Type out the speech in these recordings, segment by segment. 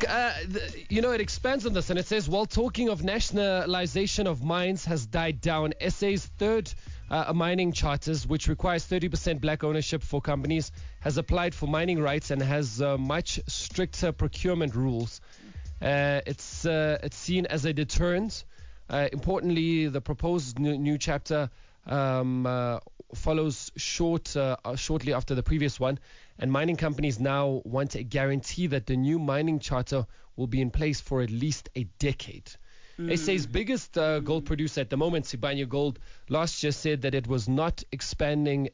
it expands on this and it says, while talking of nationalization of mines has died down, SA's third mining charters, which requires 30% black ownership for companies, has applied for mining rights and has much stricter procurement rules. It's seen as a deterrent. Importantly, the proposed new chapter follows shortly after the previous one, and mining companies now want a guarantee that the new mining charter will be in place for at least a decade. SA's biggest gold producer at the moment, Sibanye Gold, last year said that it was not spending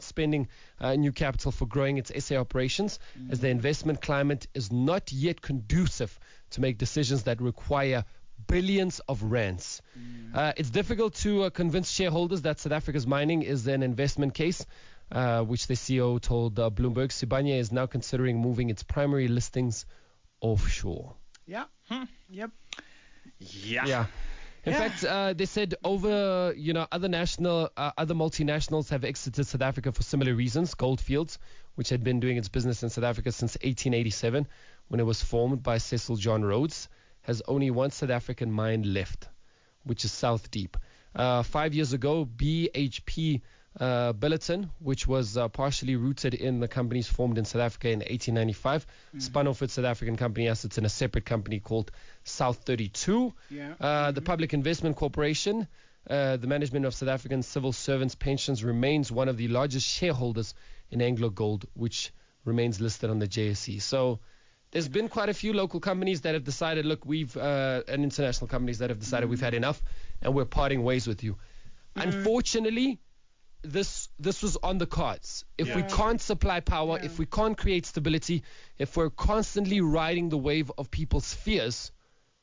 new capital for growing its SA operations, as the investment climate is not yet conducive to make decisions that require billions of rands. It's difficult to convince shareholders that South Africa's mining is an investment case, which the CEO told Bloomberg. Sibanye is now considering moving its primary listings offshore. Yeah. Yep. Yeah. In fact, they said other multinationals have exited South Africa for similar reasons. Gold Fields, which had been doing its business in South Africa since 1887, when it was formed by Cecil John Rhodes, has only one South African mine left, which is South Deep. 5 years ago, BHP Billiton, which was partially rooted in the companies formed in South Africa in 1895, spun off its South African company assets in a separate company called South 32. The Public Investment Corporation, the management of South African civil servants' pensions, remains one of the largest shareholders in Anglo Gold, which remains listed on the JSE. So there's been quite a few local companies that have decided, look, and international companies that have decided we've had enough and we're parting ways with you. Unfortunately, this was on the cards. If we can't supply power, if we can't create stability, if we're constantly riding the wave of people's fears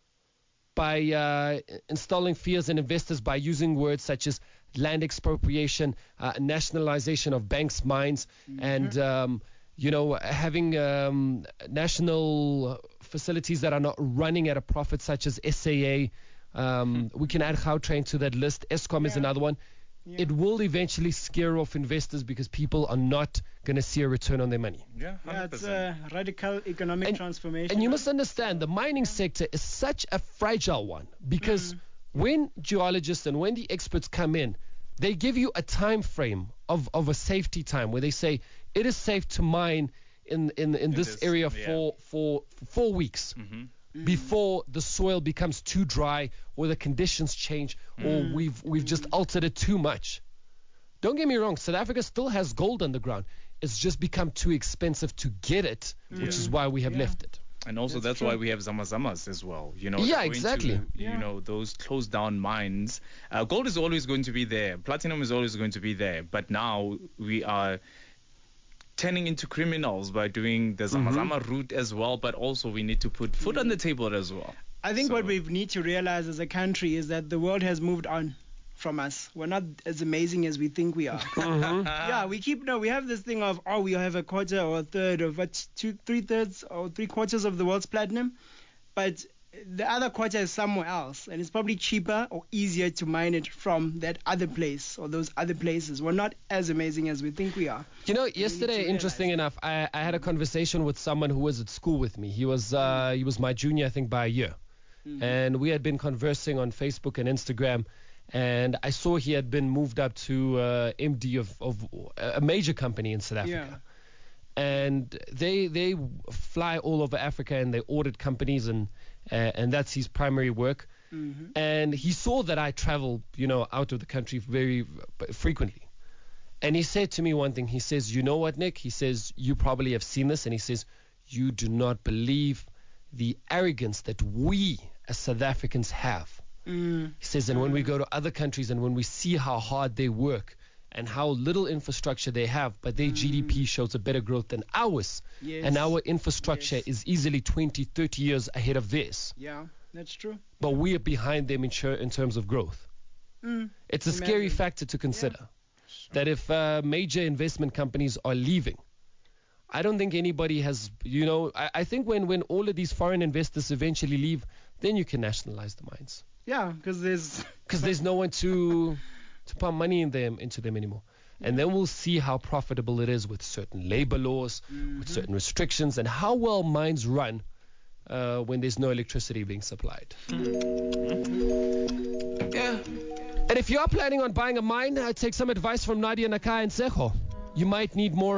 by installing fears in investors by using words such as land expropriation, nationalization of banks' mines, and having national facilities that are not running at a profit, such as SAA. We can add Gautrain to that list. Eskom is another one. It will eventually scare off investors because people are not going to see a return on their money. It's a radical economic transformation. And you must understand, the mining sector is such a fragile one because when geologists and when the experts come in, they give you a time frame of a safety time where they say it is safe to mine in this area for 4 weeks before the soil becomes too dry or the conditions change or we've just altered it too much. Don't get me wrong, South Africa still has gold underground. It's just become too expensive to get it, which is why we have left it. And also that's why we have Zamazamas as well. Exactly. Those closed down mines. Gold is always going to be there. Platinum is always going to be there. But now we are turning into criminals by doing the Zamazama route as well. But also we need to put food on the table as well. I think what we need to realize as a country is that the world has moved on from us. We're not as amazing as we think we are. We have this thing of, we have a quarter or a third of what, 3/3 or 3/4 of the world's platinum, but the other quarter is somewhere else, and it's probably cheaper or easier to mine it from that other place or those other places. We're not as amazing as we think we are. Yesterday, interesting enough, I had a conversation with someone who was at school with me. He was my junior, I think, by a year. And we had been conversing on Facebook and Instagram, and I saw he had been moved up to MD of a major company in South Africa. And they fly all over Africa and they audit companies, and that's his primary work. And he saw that I travel, out of the country very frequently. And he said to me one thing. He says, you know what, Nick? He says, you probably have seen this. And he says, you do not believe the arrogance that we as South Africans have. He says, and when we go to other countries and when we see how hard they work and how little infrastructure they have, but their GDP shows a better growth than ours, and our infrastructure is easily 20, 30 years ahead of theirs. Yeah, that's true. But we are behind them in terms of growth. It's a scary factor to consider, that if major investment companies are leaving, I don't think anybody has, I think when all of these foreign investors eventually leave, then you can nationalize the mines. Yeah, because there's no one to pump money into them anymore. And then we'll see how profitable it is with certain labor laws, with certain restrictions, and how well mines run when there's no electricity being supplied. Yeah. And if you are planning on buying a mine, take some advice from Nadia Nakai and Sejo. You might need more